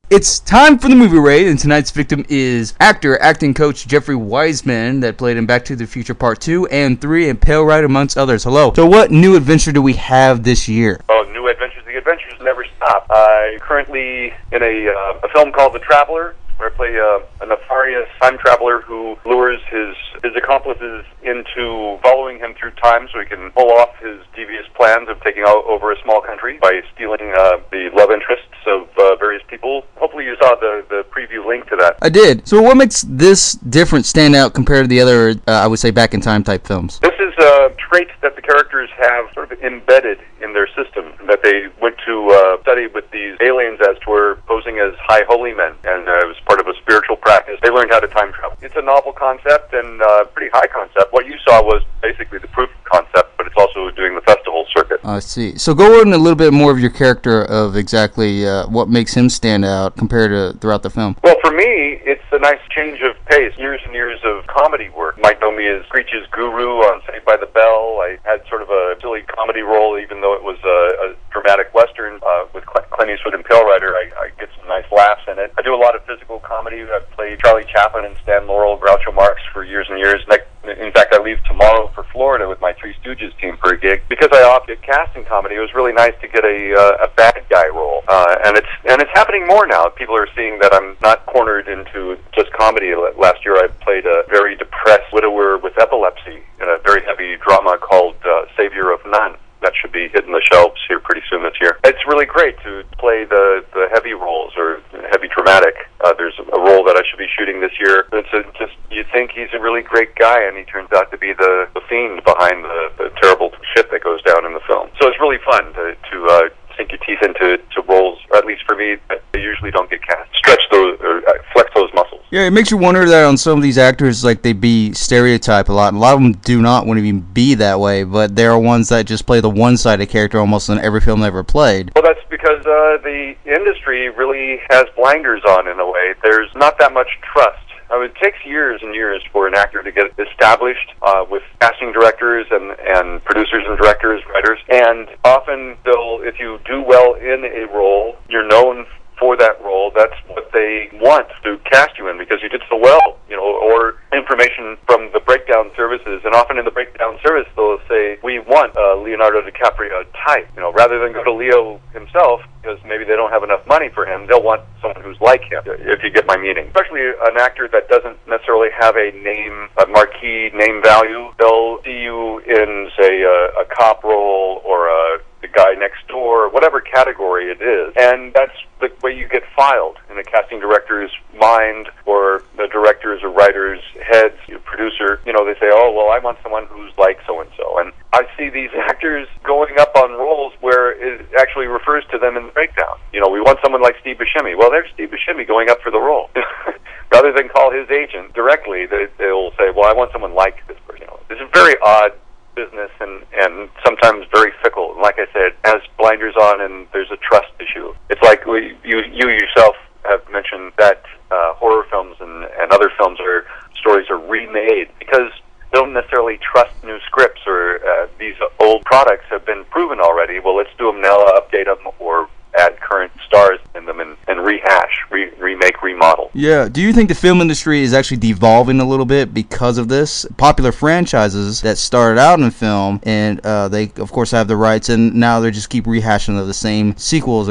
It's time for the movie raid, and tonight's victim is acting coach Jeffrey Wiseman that played in Back to the Future Part 2 and 3 and Pale Rider, amongst others. Hello. So what new adventure do we have this year? Oh, new adventures. The adventures never stop. I'm currently in a film called The Traveler, where I play a nefarious time traveler who lures his accomplices into following him through time so he can pull off his devious plans of taking over a small country by stealing the love interests of various people. Hopefully you saw the preview link to that. I did. So what makes this different stand out compared to the other, I would say, back in time type films? This is a trait that the characters have sort of embedded in their system, that they went to study with these aliens as to were posing as high holy men, and it was part of a spiritual practice. They learned how to time travel. It's a novel concept and pretty high concept. What you saw was basically the proof of concept, but it's also doing the festival circuit. I see. So go on a little bit more of your character of exactly what makes him stand out compared to throughout the film. Well, for me, it's a nice change of pace. Years and years of comedy work. You might know me as Screech's guru on Saved by the Bell. I had sort of a silly comedy role, even though it was a dramatic western with Clint Eastwood and Pale Rider. I get some nice laughs in it. I do a lot of physical comedy. I've played Charlie Chaplin and Stan Laurel, Groucho Marx for years and years. In fact, I leave tomorrow for Florida with my Three Stooges team for a gig. Because I opted casting comedy, it was really nice to get a bad guy role. And it's happening more now. People are seeing that I'm not cornered into just comedy. Last year I played a very depressed widower with epilepsy in a very heavy drama called Savior of None. That should be hitting the shelves here pretty soon this year. It's really great to play the heavy roles or heavy dramatic. There's a role that I should be shooting this year. You think he's a really great guy, and he turns out to be the fiend behind the terrible shit that goes down in the film. So it's really fun to sink your teeth into roles, or at least for me, that they usually don't get cast. Stretch those or flex those muscles. Yeah, it makes you wonder that on some of these actors, like, they be stereotyped a lot. And a lot of them do not want to even be that way, but there are ones that just play the one-sided character almost in every film they ever played. Well, that's because the industry really has blinders on in a way. There's not that much trust. It takes years and years for an actor to get established with casting directors and producers and directors, writers, and often if you do well in a role, you're known for that role. That's what they want to cast you in because you did so well, or information from the breakdown services. And often in the breakdown service, they'll say, we want Leonardo DiCaprio type, rather than go to Leo himself, because maybe they don't have enough money for him. They'll want someone who's like him, if you get my meaning. Especially an actor that doesn't necessarily have a marquee name value. They'll see you in, say, a cop role or the guy next door, whatever category it is. And that's the way you get filed in a casting director's mind or the director's or writer's heads, producer. They say, oh, well, I want someone who's like so-and-so. And I see these actors going up on roles where it actually refers to them in the breakdown. We want someone like Steve Buscemi. Well, there's Steve Buscemi going up for the role. Rather than call his agent directly, they'll say, well, I want someone like this person. This is very odd business and sometimes very fickle. And like I said, it has blinders on and there's a trust issue. It's like you yourself have mentioned that horror films and other films or stories are remade because they don't necessarily trust new scripts or these old products have been proven already. Well, let's do them now, update them, or add current stars in them and rehash, remake, remodel. Yeah. Do you think the film industry is actually devolving a little bit because of this? Popular franchises that started out in film and they, of course, have the rights, and now they just keep rehashing of the same sequel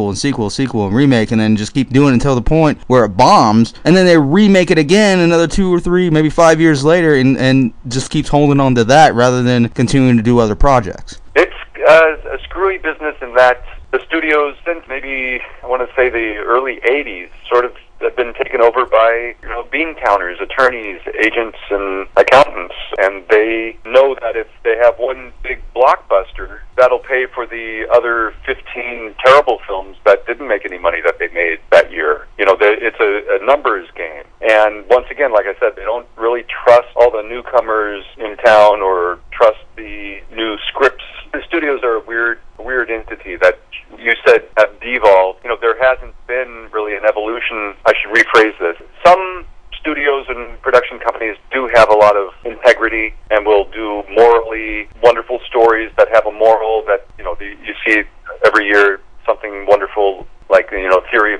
and remake, and then just keep doing it until the point where it bombs, and then they remake it again another 2 or 3, maybe 5 years later, and just keeps holding on to that rather than continuing to do other projects. It's a screwy business in that the studios, since maybe, I want to say the early 80s, sort of have been taken over by, bean counters, attorneys, agents, and accountants. And they know that if they have one big blockbuster, that'll pay for the other 15 terrible films that didn't make any money that they made that year. It's a numbers game. And once again, like I said, they don't really trust all the newcomers in town or trust the new scripts. The studios are a weird entity that you said have devolved. There hasn't been really an evolution. I should rephrase this. Some studios and production companies do have a lot of integrity and will do morally wonderful stories that have a moral that, you see every year something wonderful like, Theory of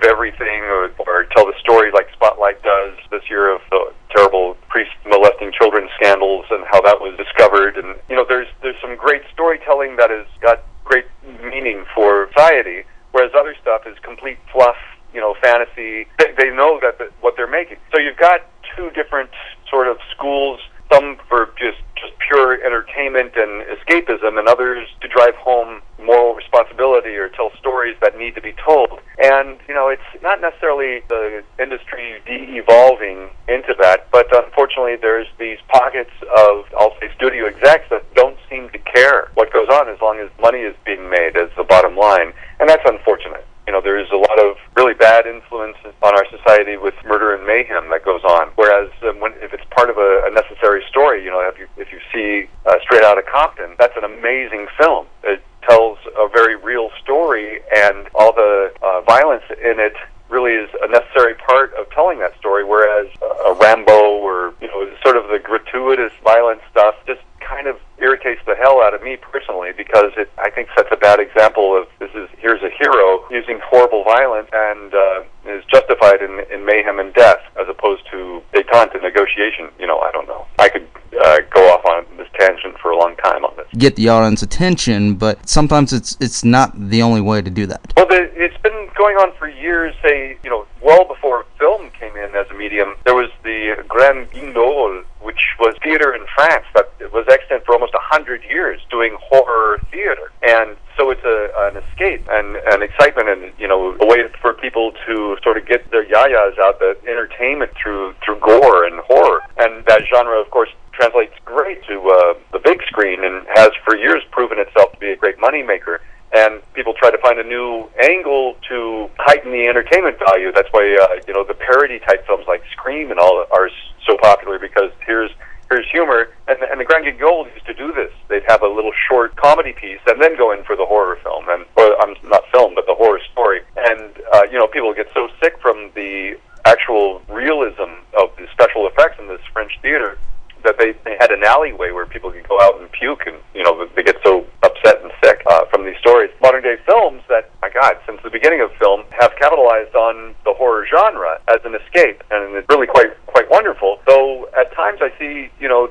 save everything or tell the story like Spotlight does this year of the terrible priest molesting children scandals and how that was discovered. And, there's some great storytelling that has got great meaning for society, whereas other stuff is complete fluff, fantasy. They know that what they're making. So you've got two different sort of schools, some for just pure entertainment and escapism, and others to drive home moral responsibility or tell stories that need to be told. And, it's not necessarily the industry de-evolving into that, but unfortunately there's these pockets of, I'll say, studio execs that don't seem to care what goes on as long as money is being made as the bottom line. And that's unfortunate. There is a lot of really bad influence on our society with murder and mayhem that goes on. Whereas if it's part of a necessary story, if you see Straight Outta Compton, that's an amazing film. It tells a very real story, and all the violence in it really is a necessary part of telling that story. Whereas a Rambo or sort of the gratuitous violent stuff just kind of irritates the hell out of me personally, because it, I think, sets a bad example of here's a hero using horrible violence and is justified in mayhem and death, as opposed to detente and negotiation. I don't know. I could go off on this tangent for a long time on this. Get the audience attention, but sometimes it's not the only way to do that. Well, it's been going on for years. Say, well before film came in as a medium, there was the Grand Guignol, which was theater in France that was extant for almost 100 years, doing horror theater. And so it's an escape and an excitement and, a way for people to sort of get their yayas out, the entertainment through gore and horror. And that genre, of course, translates great to the big screen and has for years proven itself to be a great moneymaker. And people try to find a new angle to heighten the entertainment value. That's why, the parody-type films like Scream and all are so popular, because here's humor. And the Grand Guignol used to do this. They'd have a little short comedy piece and then go in for the horror film, not film, but the horror story. And, people get so sick from the actual realism of the special effects in this French theater that they had an alleyway where people could go out and puke, and they get so upset and sick from these stories. Modern day films that, my God, since the beginning of film, have capitalized on the horror genre as an escape, and it's really quite wonderful. Though at times I see,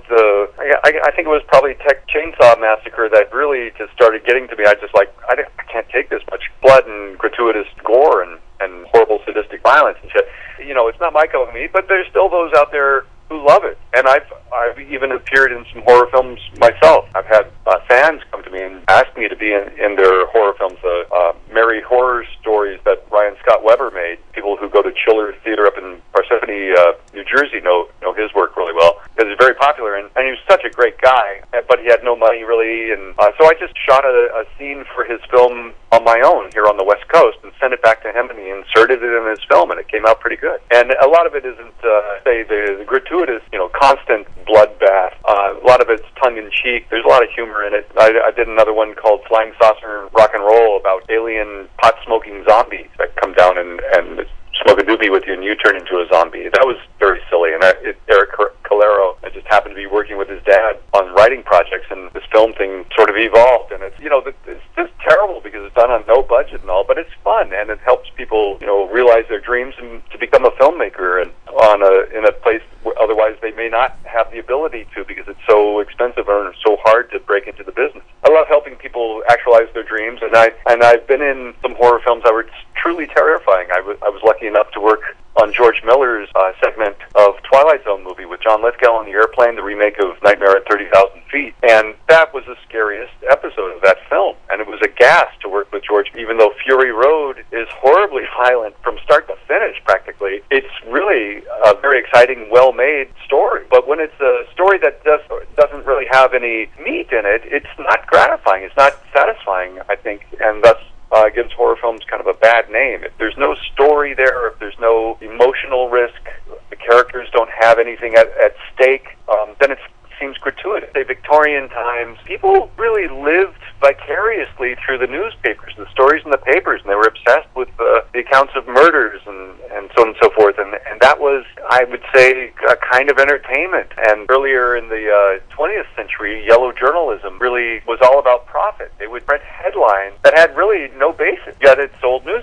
I think it was probably Texas Chainsaw Massacre that really just started getting to me. I can't take this much blood and gratuitous gore and horrible sadistic violence and shit. It's not my cup of meat, but there's still those out there who love it. And I've even appeared in some horror films myself. I've had fans come to me and ask me to be in their horror films. Merry Horror Stories that Ryan Scott Weber made. People who go to Chiller Theater up in Parsippany, New Jersey know his work really well, because he's very popular, and he was such a great guy, but he had no money really, and so I just shot a scene for his film on my own here on the West Coast and sent it back to him, and he inserted it in his film, and it came out pretty good. And a lot of it isn't, say, the gratuitous, constant bloodbath. A lot of it's tongue-in-cheek. There's a lot of humor in it. I did another one called Flying Saucer Rock and Roll about alien pot-smoking zombies that come down and smoke a doobie with you and you turn into a zombie. That was very silly. And Eric Calero, I just happened to be working with his dad on writing projects, and this film thing sort of evolved. And it's just terrible because it's done on no budget and all, but it's fun, and it helps people, realize their dreams and to become a filmmaker and in a place where otherwise they may not have the ability to, because it's so expensive and so hard to break into the business. I love helping people actualize their dreams, and I've been in some horror films that were truly terrifying. I was lucky enough to work on George Miller's segment of Twilight Zone movie with John Lithgow on the airplane, the remake of Nightmare at 30,000 Feet. And that was the scariest episode of that film. And it was a gas to work with George, even though Fury Road is horribly violent from start to finish, practically. It's really a very exciting, well-made story. But when it's a story that doesn't really have any meat in it, it's not gratifying. It's not satisfying, I think, and thus gives horror films kind of a bad name. If there's no story there, if there's no emotional risk, the characters don't have anything at stake, then it seems gratuitous. In Victorian times, people really lived vicariously through the newspapers, the stories in the papers, and they were obsessed with the accounts of murders and so on and so forth. And that was, I would say, a kind of entertainment. And earlier in the 20th century, yellow journalism really was all about profit. They would print headlines that had really no basis, yet it sold newspapers, and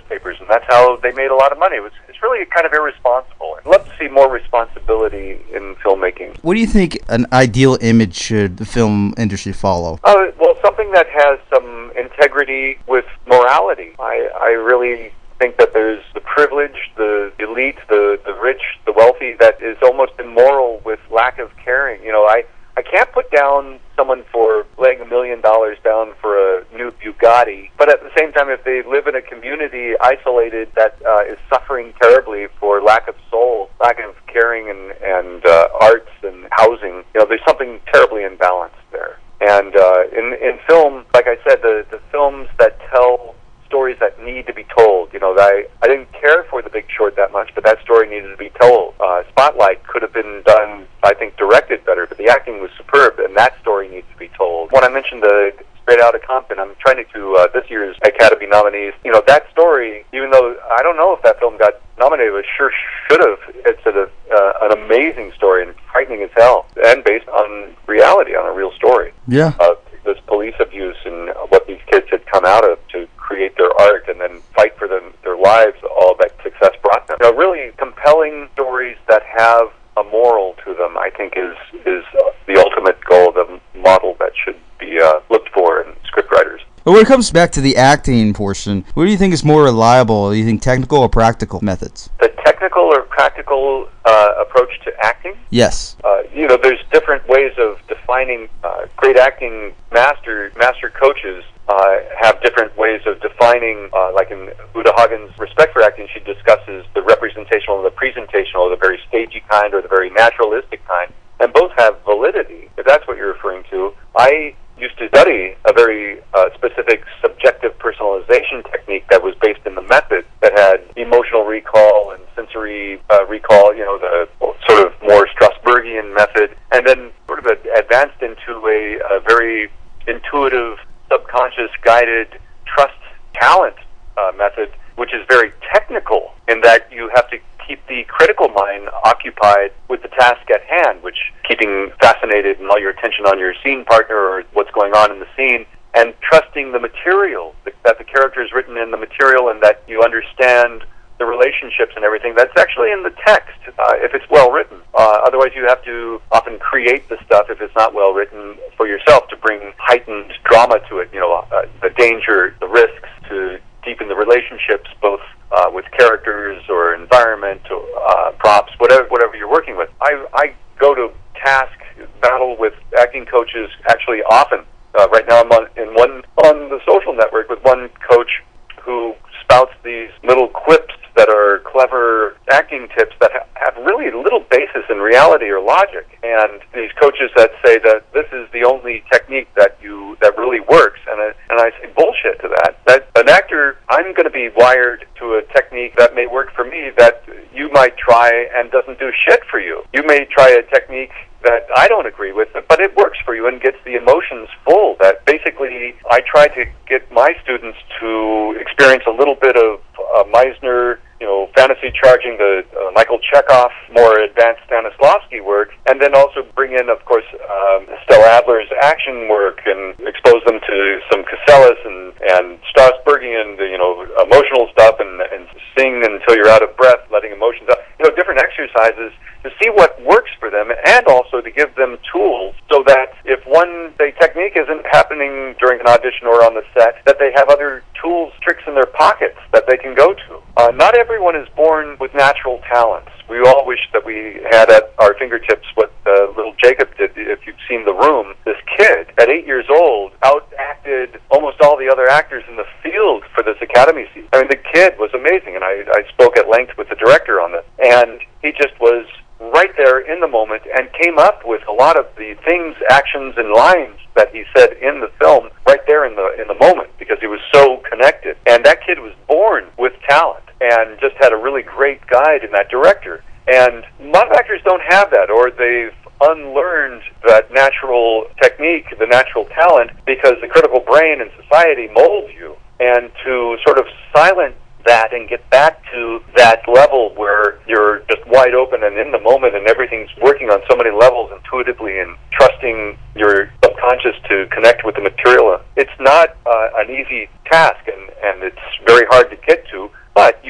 and that's how they made a lot of money. It's really kind of irresponsible. I'd love to see more responsibility in filmmaking. What do you think an ideal image should the film industry follow? Well, something that has some integrity with morality. I really think that there's the privileged, the elite, the rich, the wealthy that is almost immoral with lack of caring. I can't put down someone for laying $1 million down for a new Bugatti, but at the same time, if they live in a community isolated that is suffering terribly for lack of soul, lack of caring and arts and housing, there's something terribly imbalanced there. And in film, like I said, the films that tell stories that need to be told. I didn't care for The Big Short that much, but that story needed to be told. Spotlight could have been done, I think, directed better, but the acting was superb, and that story needs to be told. When I mentioned the Straight Outta Compton, I'm trying to this year's Academy nominees. That story, even though I don't know if that film got nominated, but sure should have. It's an amazing story and frightening as hell, and based on reality, on a real story. Yeah. This police abuse and what these kids had come out of to create their art and then fight for their lives, all that success brought them. Really compelling stories that have a moral to them, I think, is the ultimate goal, the model that should be looked for in scriptwriters. But when it comes back to the acting portion, what do you think is more reliable? Do you think technical or practical methods? The technical or practical approach to acting? Yes. There's different ways of defining great acting. Master coaches have different ways of defining, like in Uta Hagen's Respect for Acting, she discusses the representational and the presentational, the very stagey kind or the very naturalistic kind, and both have validity, if that's what you're referring to. I used to study a very specific subjective personalization technique that was based in the method that had emotional recall and sensory recall, the sort of more Strasbergian method, and then sort of advanced into a very intuitive, subconscious, guided trust talent method, which is very technical in that you have to keep the critical mind occupied with the task at hand, which keeping fascinated and all your attention on your scene partner or what's going on in the scene, and trusting the material, that the character is written in the material and that you understand the relationships and everything that's actually in the text, if it's well written. Otherwise, you have to often create the stuff, if it's not well written, for yourself to bring heightened drama to it, the danger, the risks, to deepen the relationships, both with characters or environment, or props, whatever you're working with. I go to battle with acting coaches actually often. Right now I'm on the social network with one coach who spouts these little quips that are clever acting tips that have really little basis in reality or logic. And these coaches that say that this is the only technique that really works, and I say bullshit to that. That an actor, I'm going to be wired to a technique that may work for me that you might try and doesn't do shit for you. You may try a technique that I don't agree with, but it works for you and gets the emotions full. That basically, I try to get my students to experience a little bit of Meisner, fantasy charging, the Michael Chekhov, more advanced Stanislavski work, and then also bring in, of course, Stella Adler's action work and expose them to some Casellas and Strasbergian, emotional stuff, and sing until you're out of breath, letting emotions out. Different exercises to see what works for them, and also to give them tools so that if one, technique isn't happening during an audition or on the set, that they have other tools, tricks in their pockets that they can go to. Not everyone is born with natural talents. We all wish that we had at our fingertips what little Jacob did. If you've seen The Room, this kid at 8 years old out-acted almost all the other actors in the field for this Academy season. I mean, the kid was amazing, and I spoke at length with the director on this, and he just was right there in the moment and came up with a lot of the things, actions, and lines that he said in the film right there in the moment, because he was so connected. And that kid was born with talent and just had a really great guide in that director. And a lot of actors don't have that, or they've unlearned that natural technique, the natural talent, because the critical brain in society molds you. And to sort of silence that and get back to that level where you're just wide open and in the moment and everything's working on so many levels intuitively and trusting your subconscious to connect with the material. It's not an easy task, and it's very hard to get to, but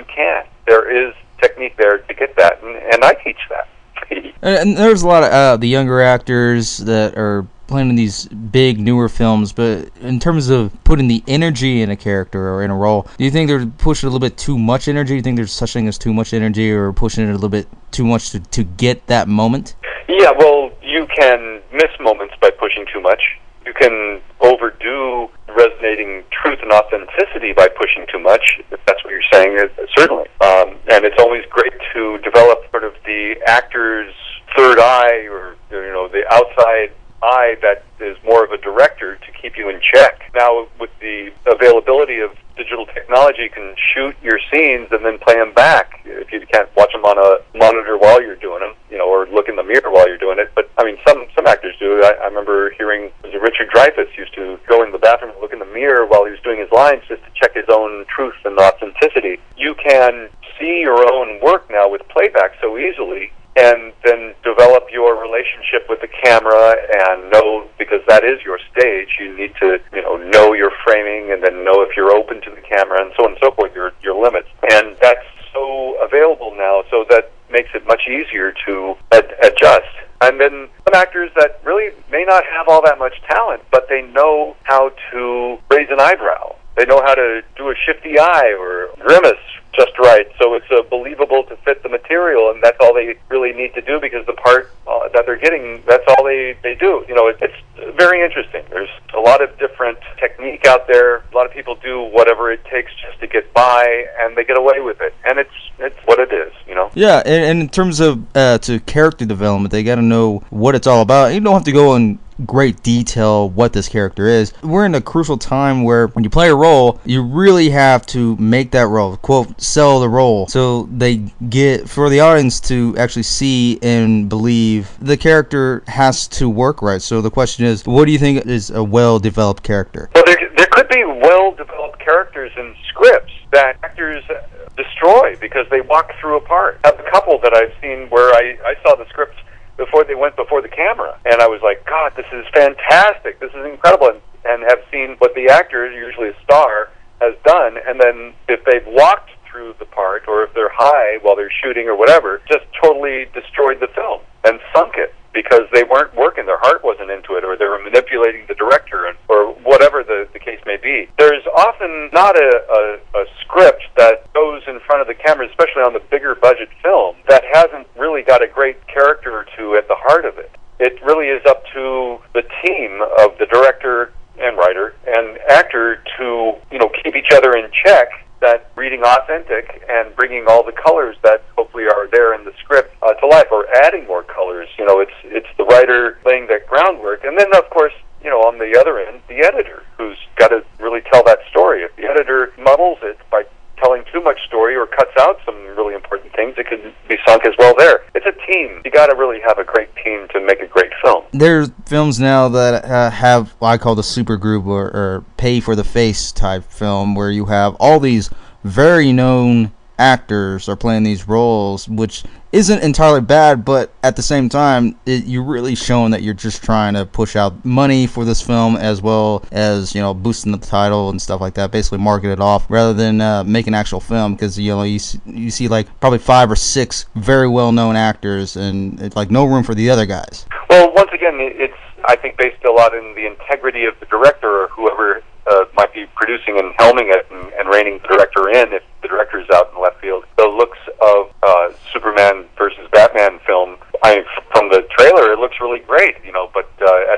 And there's a lot of the younger actors that are playing in these big newer films, but in terms of putting the energy in a character or in a role, do you think they're pushing a little bit too much energy? Do you think there's such thing as too much energy, or pushing it a little bit too much to get that moment? Yeah, well, you can miss moments by pushing too much. You can overdo resonating truth and authenticity by pushing too much, if that's what you're saying, certainly. And it's always great to develop sort of the actor's third eye, or the outside eye that is more of a director, to keep you in check. Now, with the availability of digital technology, you can shoot your scenes and then play them back if you can't watch them on a monitor while you're doing them, or look in the mirror while you're doing it. But I mean, some actors do. I remember hearing Richard Dreyfuss used to go in the bathroom and look in the mirror while he was doing his lines just to check his own truth and authenticity. You can see your own work now with playback so easily, and then develop your relationship with the camera and know, because that is your stage, you need to know your framing, and then know if you're open to the camera, and so on and so forth, your limits. And that's so available now, so that makes it much easier to adjust. And then some actors that really may not have all that much talent, but they know how to raise an eyebrow. They know how to do a shifty eye or grimace just right, so it's believable to fit the material, and that's all they really need to do, because the part that they're getting, that's all they do. It's very interesting. There's a lot of different technique out there. A lot of people do whatever it takes just to get by, and they get away with it, and it's what it is. Yeah, and in terms of to character development, they got to know what it's all about. You don't have to go in great detail what this character is. We're in a crucial time where when you play a role, you really have to make that role, quote, sell the role, so they get, for the audience to actually see and believe the character has to work right. So the question is, what do you think is a well-developed character? Well, there could be well-developed characters in scripts that actors destroy because they walk through a part. I have a couple that I've seen where I saw the scripts before they went before the camera, and I was like, God, this is fantastic, this is incredible, and have seen what the actor, usually a star, has done, and then if they've walked through the part, or if they're high while they're shooting or whatever, just totally destroyed the film and sunk it, because they weren't working, their heart wasn't into it, or they were manipulating the director, or whatever the case may be. There's often not a script that goes in front of the camera, especially on the bigger budget film, that hasn't really got a great character or two at the heart of it. It really is up to the team of the director and writer and actor to, keep each other in check, that reading authentic and bringing all the colors that hopefully are there in the script to life, or adding more colors. It's the writer laying that groundwork, and then of course, on the other end, the editor, who's got to really tell that story. If the editor muddles it by telling too much story or cuts out some really important things, it could be sunk as well there. It's a team. You got to really have a great team to make a great film. There's films now that have what I call the super group, or pay for the face type film, where you have all these very known actors are playing these roles, which isn't entirely bad, but at the same time, you're really showing that you're just trying to push out money for this film, as well as boosting the title and stuff like that, basically market it off rather than make an actual film, because you see like probably 5 or 6 very well known actors, and it's like no room for the other guys. Well, once again, it's, I think, based a lot in the integrity of the director, or whoever might be producing and helming it and reining the director in, if the director is out in left field. The looks of Superman versus Batman film, from the trailer, it looks really great, but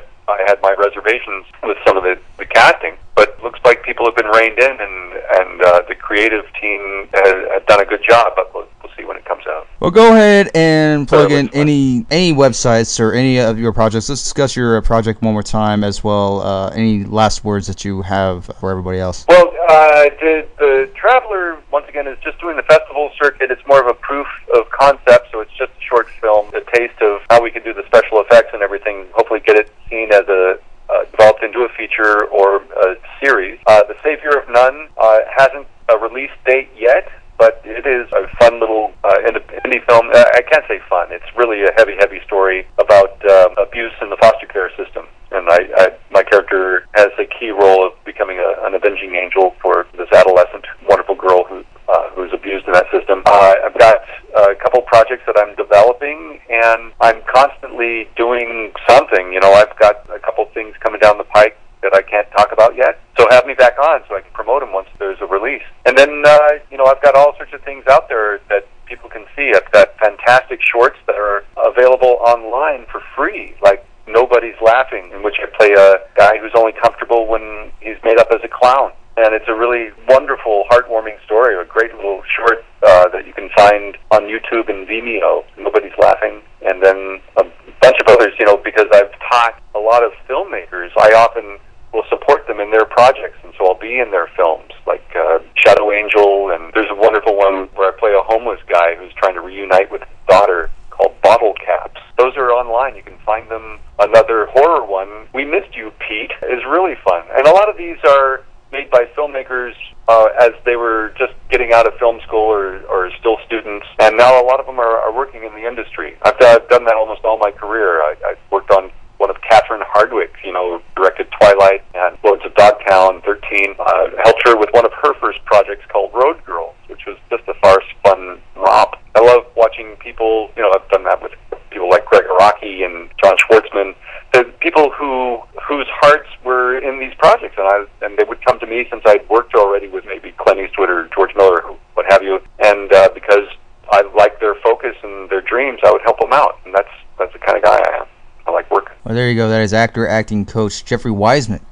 I had my reservations with some of the casting, but it looks like people have been reined in, and the creative team has done a good job, but we'll see when it comes out. Well, go ahead and plug in any websites or any of your projects. Let's discuss your project one more time as well. Any last words that you have for everybody else? Well, the Traveler, once again, is just doing the festival circuit. It's more of a proof of concept, so it's just a short film, a taste of how we can do the special effects and everything, hopefully get it seen as developed into a feature or a series. The Savior of None hasn't a release date yet, but it is a fun little indie film. I can't say fun. It's really a heavy story about abuse in the foster care system. And my character has a key role of becoming an avenging angel for this adolescent, wonderful girl who's abused in that system. I've got a couple couple projects that I'm developing, and I'm constantly doing something. I've got a couple things coming down the pike that I can't talk about yet. So have me back on so I can promote them once there's a release. And then, I've got all sorts of things out there that people can see. I've got fantastic shorts that are available online for free, like Nobody's Laughing, in which I play a guy who's only comfortable when he's made up as a clown. And it's a really wonderful, heartwarming story, a great little short that you can find on YouTube and Vimeo, Nobody's Laughing. And then a bunch of others, because I've taught a lot of filmmakers, I often will support them in their projects, and so I'll be in their films, like Shadow Angel, and there's a wonderful one where I play a homeless guy who's trying to reunite with his daughter called Bottle Caps. Those are online. You can find them. Another horror one, We Missed You, Pete, is really fun. And a lot of these are made by filmmakers as they were just getting out of film school or still students, and now a lot of them are working in the industry. I've done that almost all my career. I worked on one of Catherine Hardwicke, directed Twilight and Lords of Dogtown, 13. Helped her with one of her first projects called Road Girls, which was just a farce, fun romp. I love watching people, I've done that with people like Greg Araki and John Schwartzman, the people whose hearts were in these projects, and they would come to me since I'd worked already with maybe Clint Eastwood or George Miller, what have you, and because I liked their focus and their dreams, I would help them out, and that's the kind of guy I am. I like working. Well, there you go. That is actor, acting coach Jeffrey Wiseman